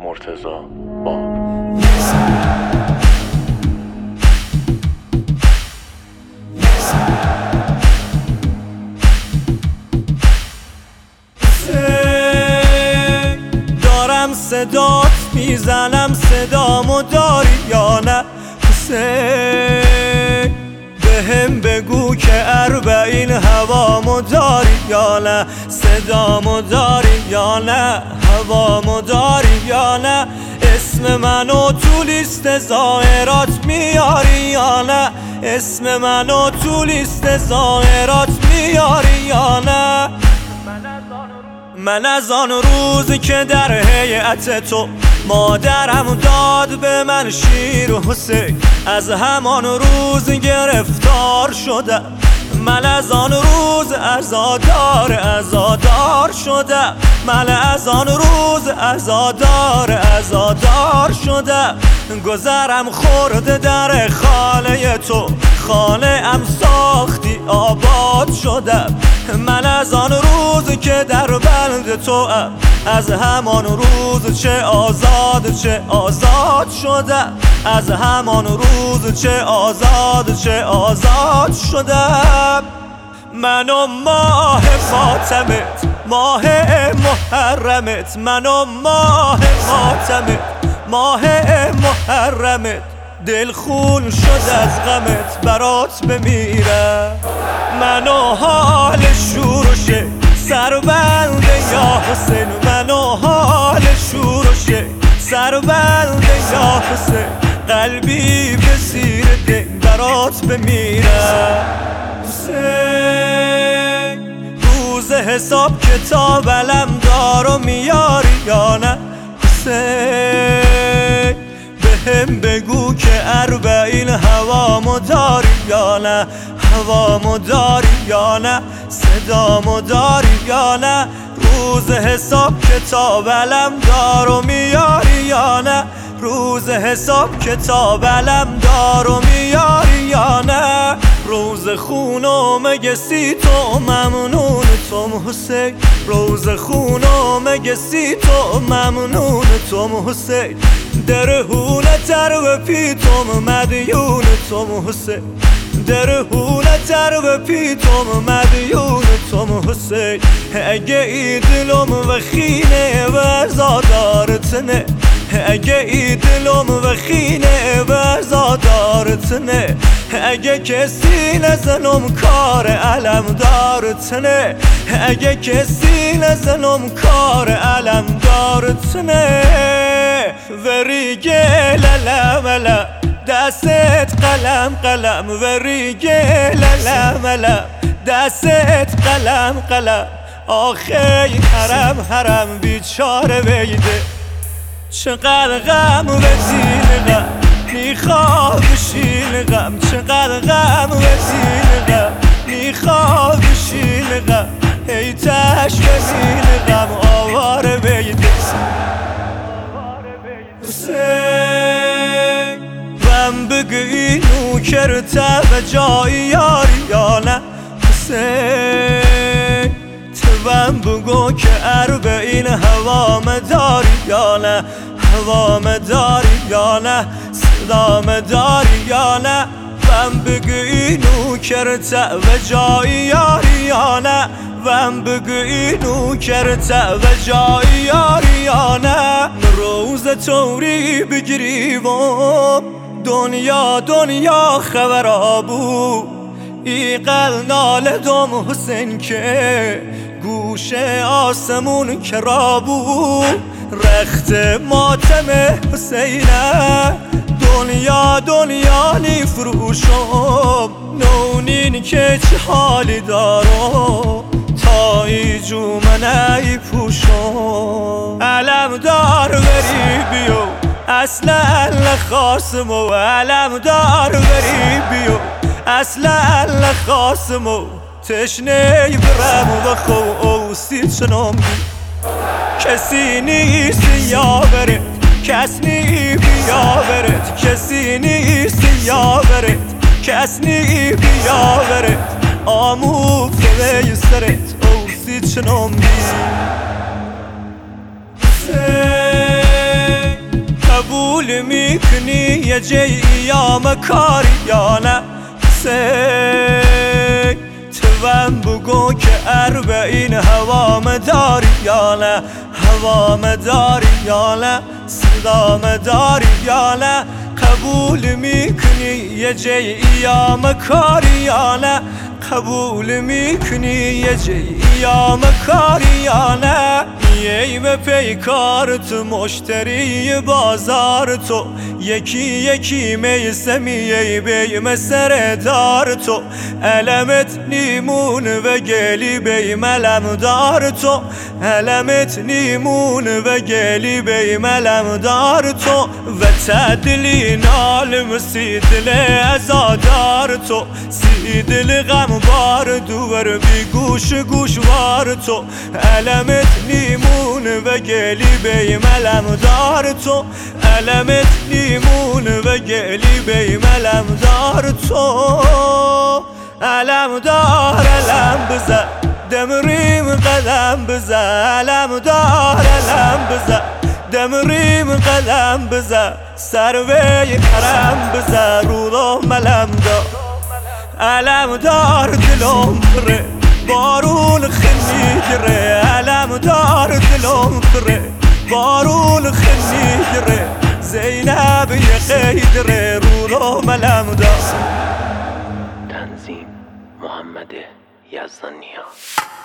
مرتضی باب. دارم صدات میزنم، صدامو داری یا نه؟ حسین بهم بگو که 40 هوامو داری یا نه؟ صدامو داری یا نه؟ هوامو داری یا نه؟ اسم منو تو لیست ظاهرات میاری یا نه؟ اسم منو تو لیست ظاهرات میاری یا نه؟ من از آن روزی که در هیئت تو مادرم داد به من شیر و حسین، از همان روز گرفتار شدم. من از آن روز عزادار شدم. من از آن روز عزادار شدم. گذرم خورده در خانه تو، خانه ام ساختی آباد شدم. من از آن روز که در بند تو ام، از همان روز چه آزاد شدم. از همان روز چه آزاد شدم. من و ماه فاطمت، ماه محرمت، من و ماه فاطمت، ماه محرمت، دل خون شد از غمت برات بمیرم. من و حال شور و شک سربنده یا حسین، من و حال شور و شک سربنده یا حسین، قلبی به زیر دل برات بمیرم. حسین روز حساب کتاب علم دار و میاری یا نه؟ حسین بهم بگو که 40 هوامو داری یا نه؟ هوامو داری یا نه؟ صدامو داری یا نه؟ روز حساب کتاب علم دار و میاری یا نه؟ روز حساب کتاب علم دار و میاری یا نه؟ روز خونو مگسی تو ممنون توم حسین، روز خونو مگسی تو ممنون توم حسین، درهونه تر و پیتم مدیون توم حسین، درهونه تر و پیتم مدیون توم حسین. اگه ای دلم و خینه و عزادارتنه، اگه ای دلم و خینه و عزادارتنه، اگه کسی نزنم کار علم دارتنه، اگه کسی نزنم کار علم دارتنه. وریگه للملا دستت قلم وریگه للملا دستت قلم آخه حرم بیچاره ویده، چقدر غم و زیر غم میخواد شیل غم، چقدر غم و زیر غم میخواد شیل غم، ای تش و زیر غم آواره ویده. حسین غم بگی نوکر و جایی یاری یا نه؟ حسین توام بگو که 40 هوام داری یا نه؟ هوام داری یا نه؟ صدام داری یا نه؟ غم بگی نوکر و جایی یاری یا نه؟ غم بگی نوکر و جایی یاری یا نه؟ روز توری بگریبم دنیا خبرا بود، ای قل ناله دم حسین که گوش آسمون کرا بود، رخت ماتم حسینه دنیا نی فروشم، نونین که چه حالی دارم تا ای جو من ای پوشم. علم دار بری بیو اصلا خاصمو، علم دار بری بیو اصلا خاصمو، تشنه برم و خو اوستی چنم کسی نیست یاورت، کس نی بیاورت، کسی نیست یاورت، کس نی بیاورت، آموخته به سرت اوستی چنم قبول میکنی یه جی ایام کاریانه حسین توام بگو که 40 هوام داری یا نه هوام داری یا نه صدام داری یا نه قبول میکنی یه جی ایام کاریانه قبول میکنی یه جی ایام کاریانه یه به پیکار تو مشتری بازار تو یکی یکی میسمی یه بیم سر دار تو علمت نیمون و گلی بیم علم دار تو علمت نیمون و گلی بیم علم دار تو و تدلی نالم سیدل ازادار تو سیدل غم بار دور بی گوش گوشوار تو علمت نیمون و گلی بیم علم دار تو علمت نیمون و گلی بیم علم دار تو علم دار علم بزن دمریم قدم بزن علم دار علم بزن دمریم قدم بزن سروی حرم بزن رولم علم دار علم دار دلم بره بارون خنی گره علم دار دلم بره بارون خنی گره زینب یه قیدره رولم علم دار تنظیم محمد یزدانیان.